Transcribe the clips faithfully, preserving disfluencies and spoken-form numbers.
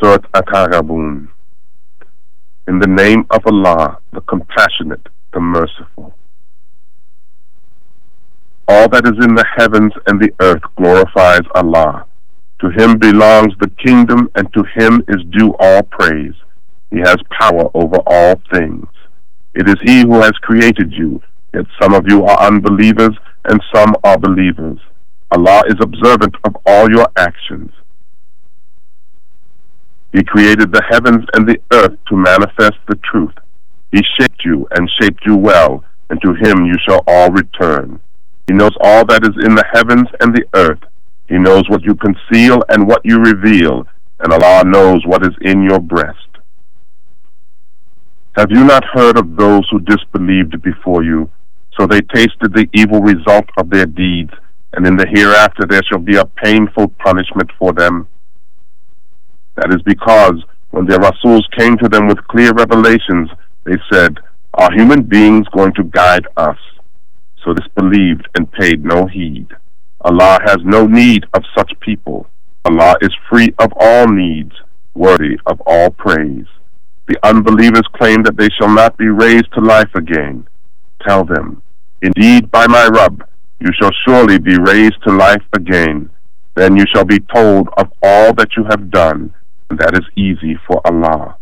Surat At-Taghabun. In the name of Allah, the Compassionate, the Merciful. All that is in the heavens and the earth glorifies Allah. To Him belongs the kingdom, and to Him is due all praise. He has power over all things. It is He who has created you, yet some of you are unbelievers and some are believers. Allah is observant of all your actions. He created the heavens and the earth to manifest the truth. He shaped you and shaped you well, and to Him you shall all return. He knows all that is in the heavens and the earth. He knows what you conceal and what you reveal, and Allah knows what is in your breast. Have you not heard of those who disbelieved before you? So they tasted the evil result of their deeds, and in the hereafter there shall be a painful punishment for them. That is because when their Rasuls came to them with clear revelations, they said, "Are human beings going to guide us?" So disbelieved and paid no heed. Allah has no need of such people. Allah is free of all needs, worthy of all praise. The unbelievers claim that they shall not be raised to life again. Tell them, "Indeed, by my Rabb, you shall surely be raised to life again. Then you shall be told of all that you have done, and that is easy for Allah."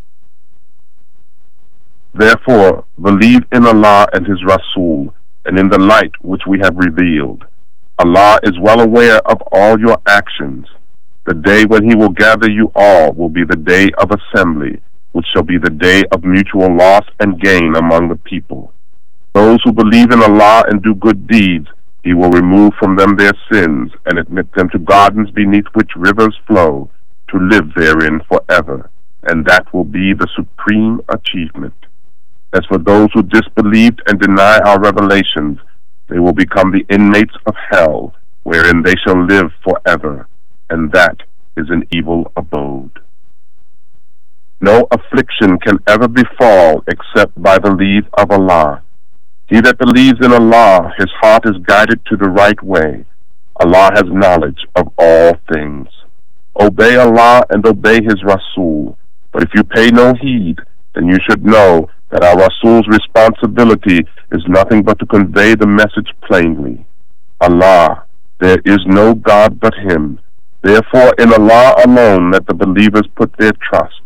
Therefore, believe in Allah and His Rasul, and in the light which we have revealed. Allah is well aware of all your actions. The day when He will gather you all will be the day of assembly, which shall be the day of mutual loss and gain among the people. Those who believe in Allah and do good deeds, He will remove from them their sins and admit them to gardens beneath which rivers flow, to live therein forever, and that will be the supreme achievement. As for those who disbelieved and deny our revelations, they will become the inmates of hell, wherein they shall live forever, and that is an evil abode. No affliction can ever befall except by the leave of Allah. He that believes in Allah, his heart is guided to the right way. Allah has knowledge of all things. Obey Allah and obey His Rasul. But if you pay no heed, then you should know that our Rasul's responsibility is nothing but to convey the message plainly. Allah, there is no God but Him. Therefore in Allah alone let the believers put their trust.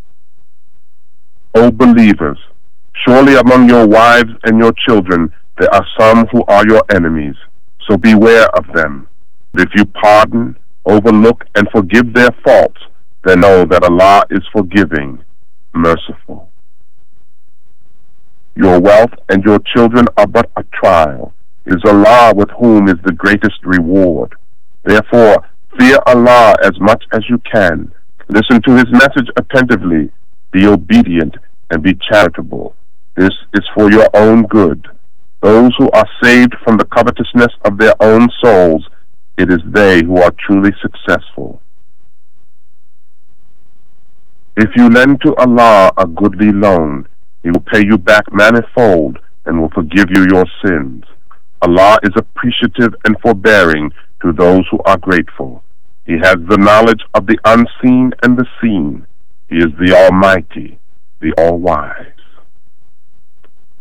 O believers, surely among your wives and your children there are some who are your enemies, so beware of them. If you pardon, overlook, and forgive their faults, then know that Allah is forgiving, merciful. Your wealth and your children are but a trial. It is Allah with whom is the greatest reward. Therefore, fear Allah as much as you can. Listen to His message attentively. Be obedient and be charitable. This is for your own good. Those who are saved from the covetousness of their own souls, it is they who are truly successful. If you lend to Allah a goodly loan, He will pay you back manifold and will forgive you your sins. Allah is appreciative and forbearing to those who are grateful. He has the knowledge of the unseen and the seen. He is the Almighty, the All-Wise.